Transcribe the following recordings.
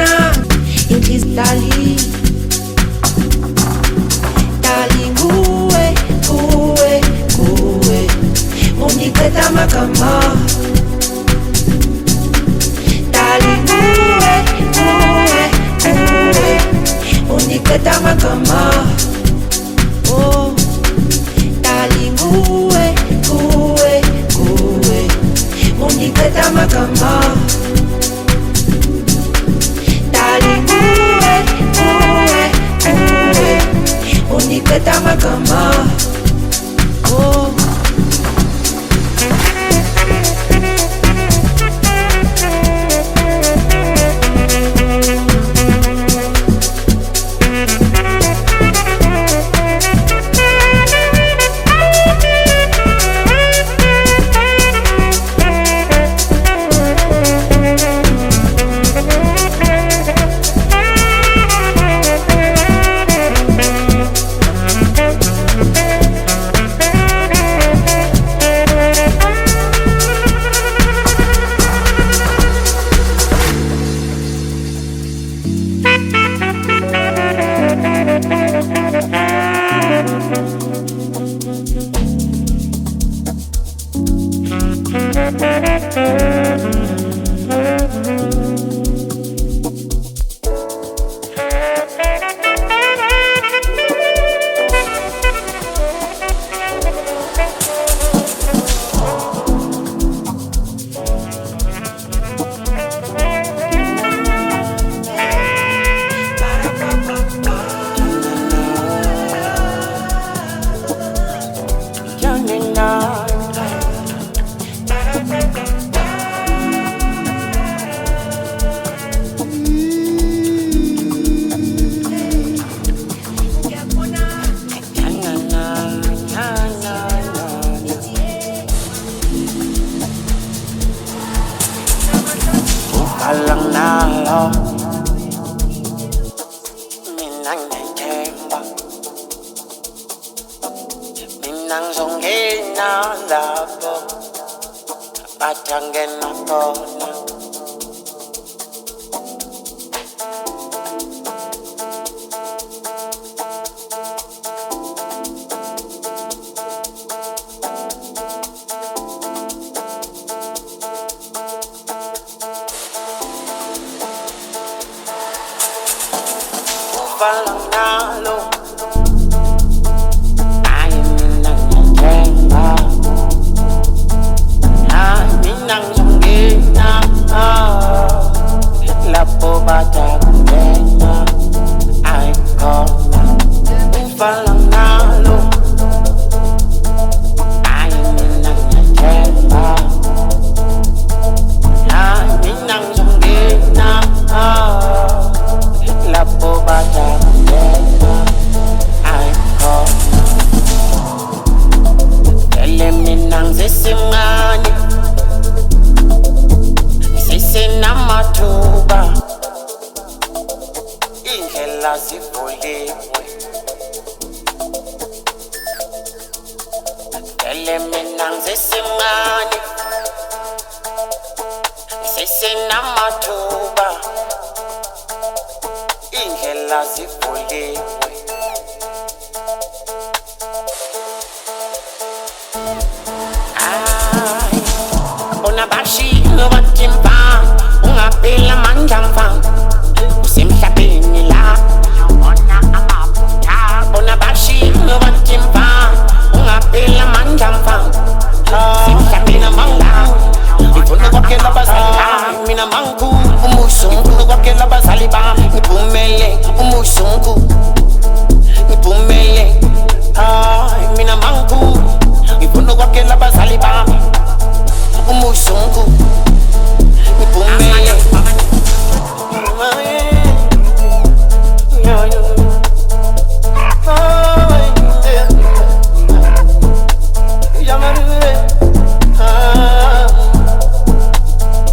Darling, darling, uwe, uwe, uwe, uniketa makama. Darling, uwe, uwe, uwe, uniketa makama. Oh, darling, uwe, uwe, uwe, uniketa makama. Darling, uniketa makama. Oh,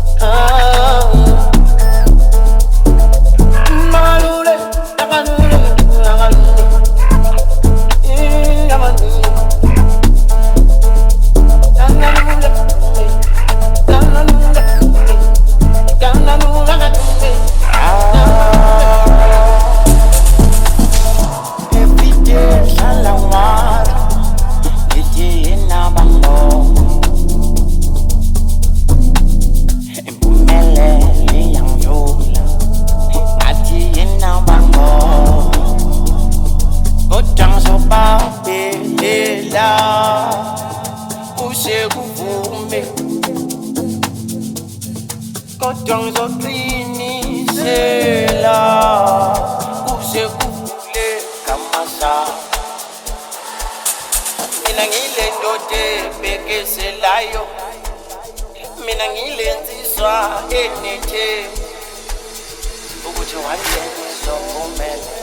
malule, mina ngilenziswa anything ukuthi one day ngizophumelela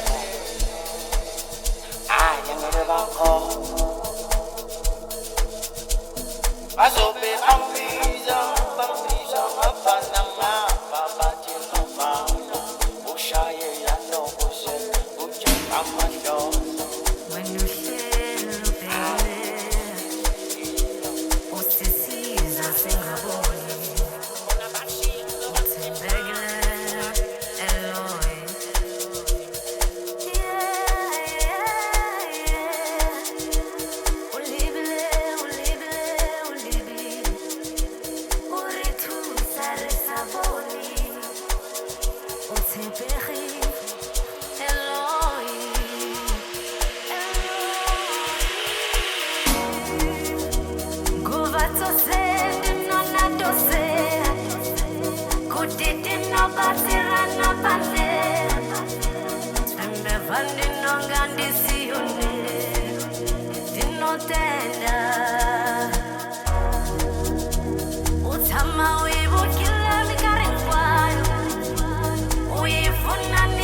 ngeke bakho bazobe bambiza ngapana ngapha bathi ngomama ushaye yanokuse uje amando when you share baby usisiza singaboni uthembekile Eloy Utama wibu kila mikarin kwayo uyifuna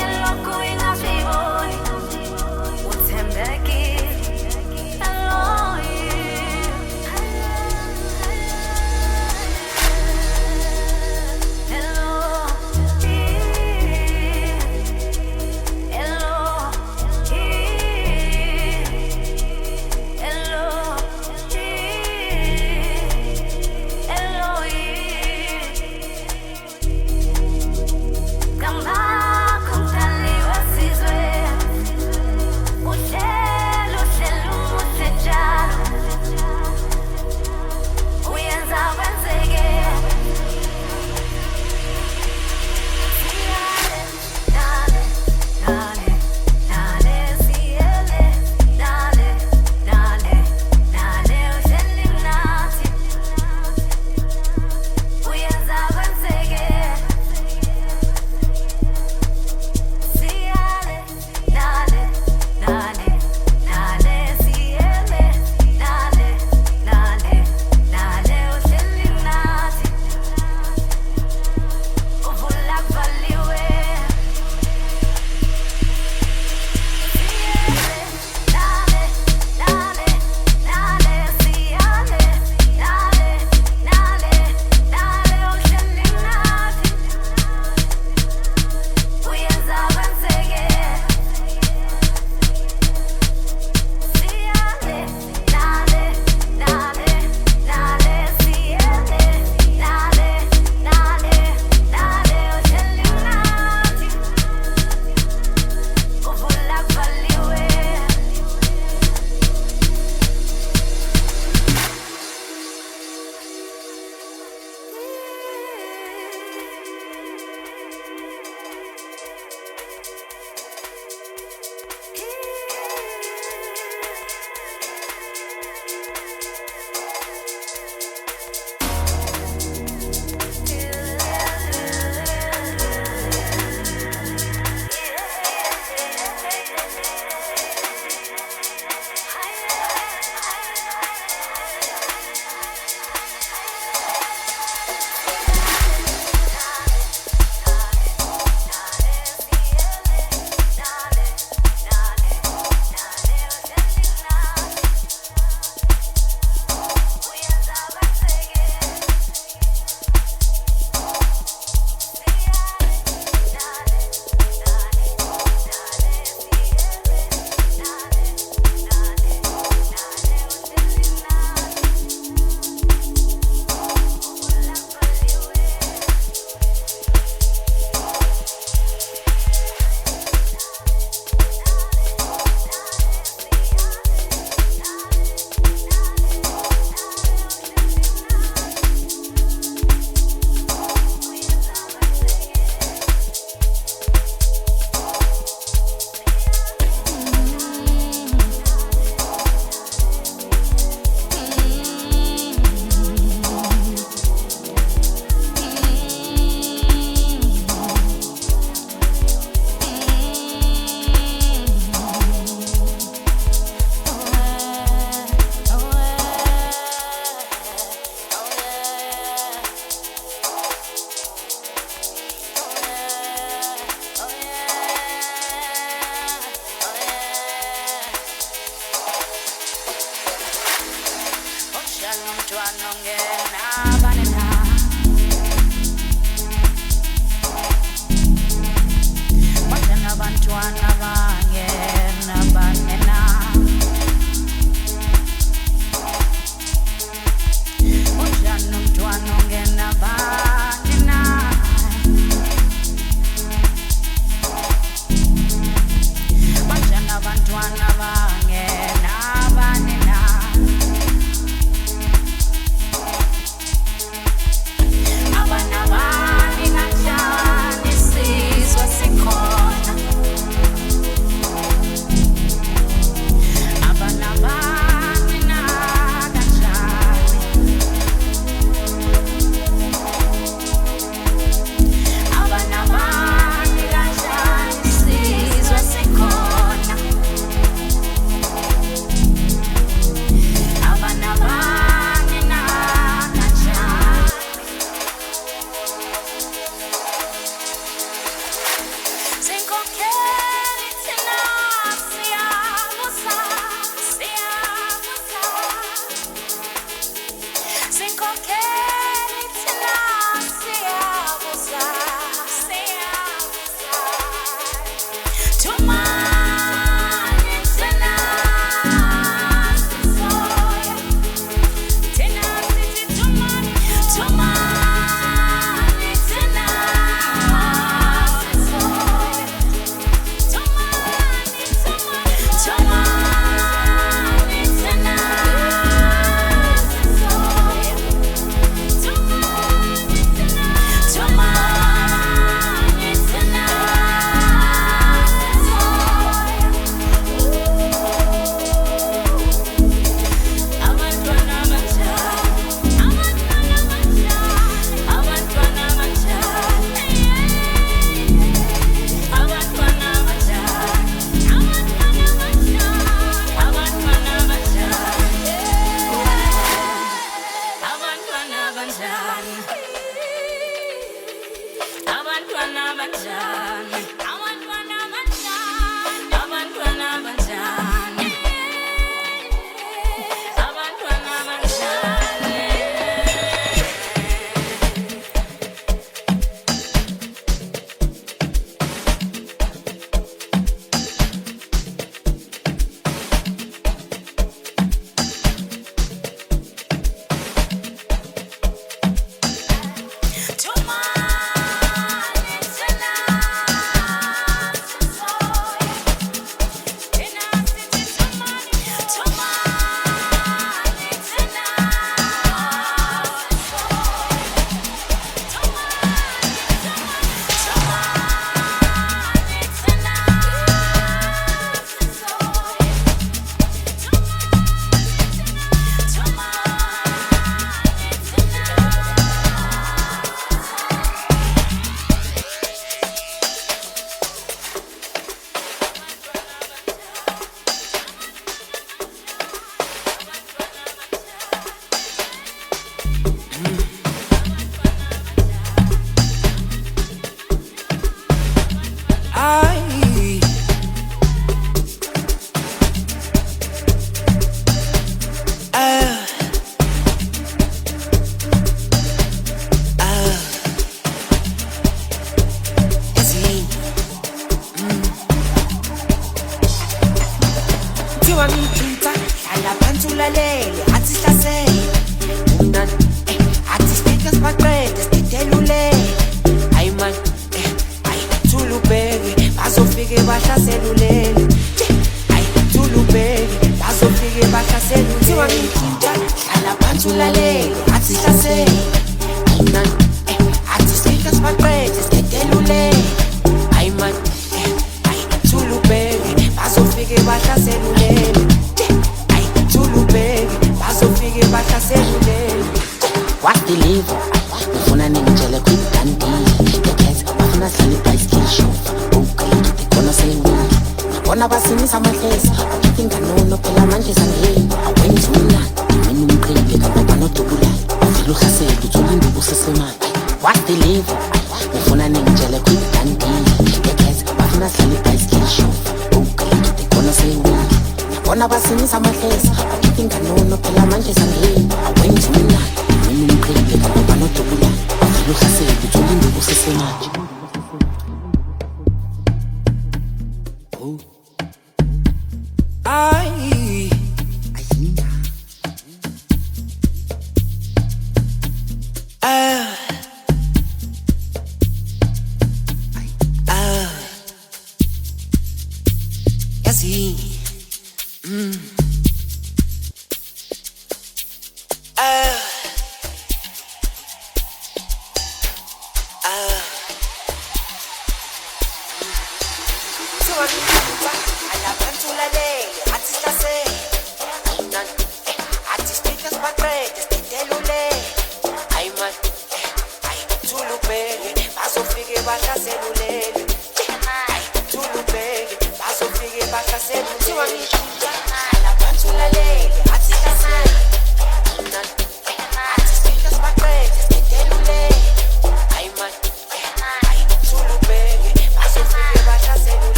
Kuthiwa ngiyithuta hlala phansi ulalele athi hlasele umnandi athi speakers baqede sidelulele hayi man hayi thulubeke bazofike bahlaselulele hayi thulubeke bazofike bahlaselulele kuthiwa ngiyithuta hlala phansi ulalele athi hlasele umnandi athi speakers baqede sidelulele hayi man hayi thulubeke bazofike bahlaselulele hayi thulubeke bazofike bahlaselulele What the live? Ngifuna ningitshele quick dandile Yakhethe bafuna sihlale bicycle show Okay, ngikona sewini Ngibona basinisa amahlezi Bakhipha inganono phela manje sangeni Awenzi umlando Mina umqile kababa nodubulayo Uvile uhlasele uthola induku sesemali What the live? Ngifuna ningitshele quick dandile Yakhethe bafuna sihlale bicycle show Okay, ngikona sewini Ngibona basinisa amahlezi Bakhipha inganono phela manje sangeni Awenzi umlando Mina umqile kababa nodubulayo Uvile uhlasele uthola induku sesemali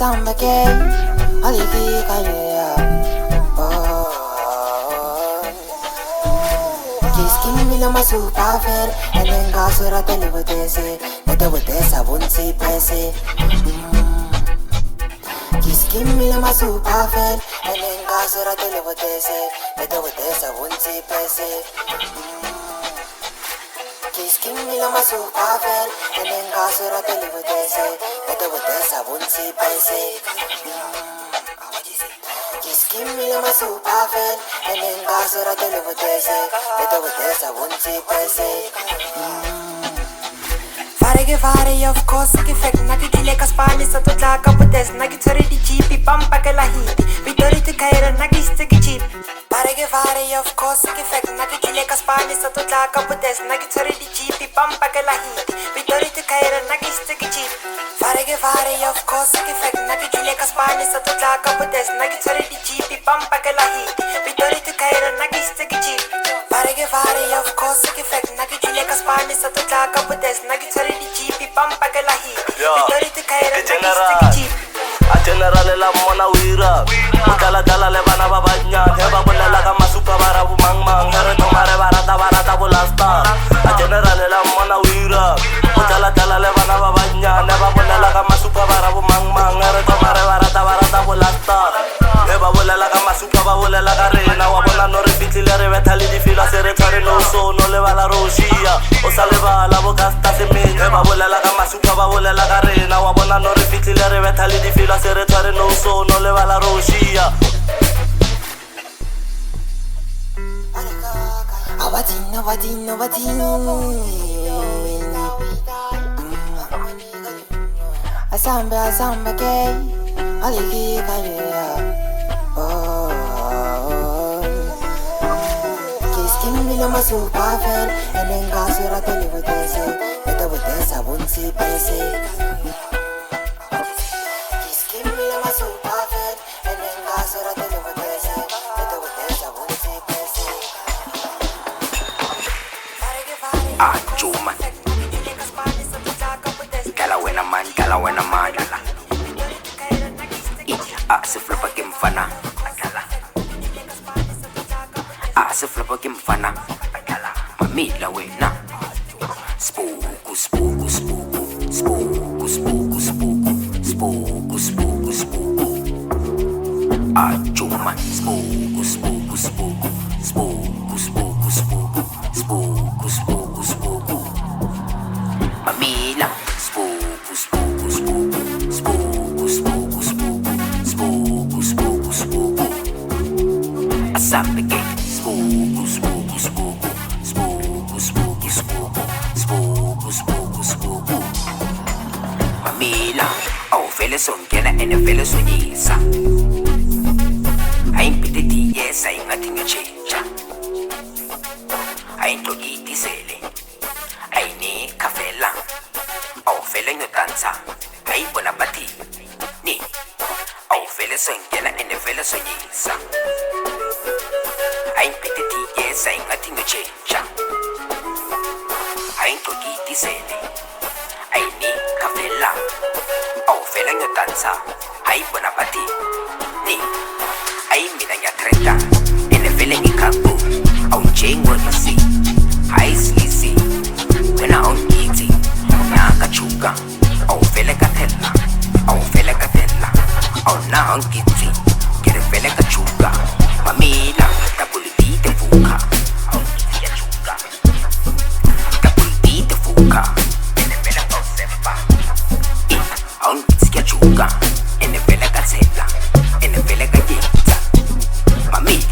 asamba ke alifika yeah. Kiskimila masupa fer enenga sura televotese netevotesa bunsi pese Kiskimila masupa fer enenga sura televotese netevotesa bunsi pese Kiskimila masupa fer enenga sura televotese netevotesa bunsi pese Kiskimila masupa fer enenga sura televotese netevotesa bunsi pese Fare of course ke fek na ke kile ka spani sa to tla ka potes na ke tsore di chipi pampa ke la hiti vitori te kaira na ke ste ke chip Fare of course ke fek na ke kile ka spani sa to tla ka potes na ke tsore di chipi pampa ke la hiti vitori te kaira na ke ste ke chip Fare of course ke fek na ke kile ka spani sa to tla ka potes na ke tsore di chipi pampa ke la hiti vitori te kaira na ke ste ke chip Fare of course ke fek na ke kile ka spani sa to tla ka potes na ke tsore di chipi pampa ke la hiti vitori te kaira na ke ste ke chip A general la mona wira Dala le bana babanya Heba bolela ka masuka bara bumangmang Here tomare barata bulasta A general la mona wira Dala le bana babanya Heba bolela ka masuka bara bumangmang Here tomare barata bulasta Heba bolela ka masuka ba bolela ka rena Wa bona no re fitlile re betali di fila Se re tshware no so no le bala roshia O sa le bala bokasta se me Heba bolela ka masuka ba bolela ka rena Wa bona no re fitlile re betali di fila Se re tshware no so no le bala roshia Abatin Asamba ke alifika yeah. Kiskimila masupa fer enenga sura televotese netevotesa bunsi pese Kiskimila masupa fer enenga sura televotese netevotesa bunsi pese Juma Gala wena man Se flipa que mfana Se flipa que mfana Mamila wena Spooku Juma Spooku Mamila Spooku Asambe ke Spooku Mamila vele songena ene vele sonyisa Aimpite di yes aingathi ngiyotshintsha Ayinhlokidisele Ayini kafela Vele ngiyodansa Ayibona bathi ni vele songena ene vele sonyisa Aimpite di yes aingathi ngiyotshintsha Ayinhlokidisele Ayini kafela Vele ngiyodansa Ayibona bathi ni Mina ngiyatrenda ene vele ngikhaku awujengolisi hayisisi wena awungithi nakachuka awuvele kathela awuna awungithi ngivele kachuka mamila tabulidite vuka awungithi yachuka tabulidite vuka ene vele awusefa awungithi yachuka ene vele kathela ene vele kayita Mamila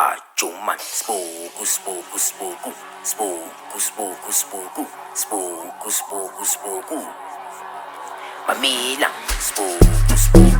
macho man. Spooku, spooku, spooku. Spooku, spooku, spooku. Spooku, spooku, spooku. Mamila. Spooku, spooku.